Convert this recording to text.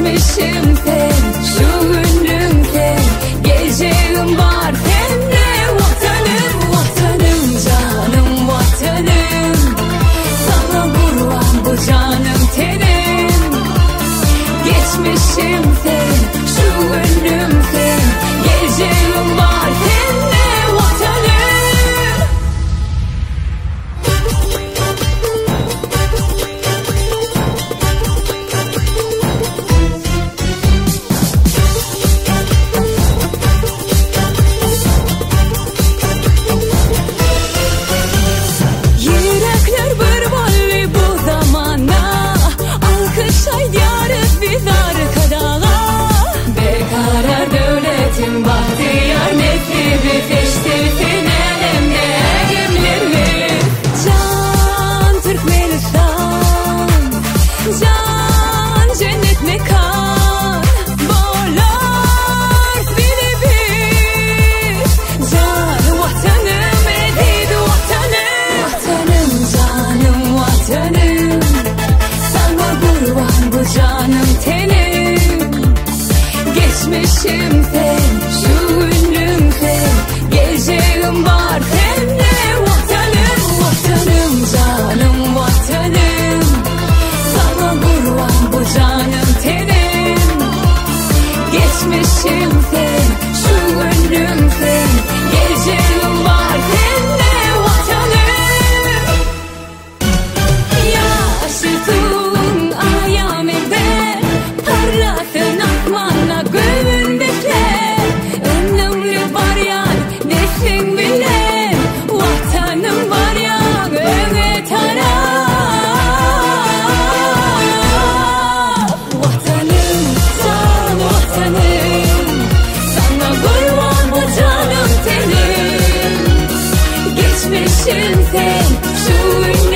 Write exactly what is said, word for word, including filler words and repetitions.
Geçmişim sen, şu ünlüm sen, geleceğim var seninle. Vatanım, vatanım, canım vatanım, sana kurban bu canım tenim. Geçmişim sen, şu ünlüm sen, geleceğim var seninle vatanım. Yürekler bırballi bu zamana, alkışlaydı yarız biz arkada. Bekarar devletin bahtiyar nesibi seçtirsin elimde kimlerimiz. Can Türkmenistan, can cennet mekan, bolar biri bir. Can vatanım edid vatanım, vatanım canım vatanım, sana kurban bu canım tenim. Geçmişim sen, şu ünlüm sen, geleceğim var seninle. Vatanım, vatanım, canım vatanım, sana kurban bu canım tenim. Geçmişim sen, şu ünlüm sen, geleceğim var seninle vatanım. Yaşasın ayamede, parlasın asmanla göğündekler. Önümlü var ya nesin bile, vatanım var ya öne taraf. Vatanım, can vatanım, sana kurban bu canım tenim. Geçmişim sen, şu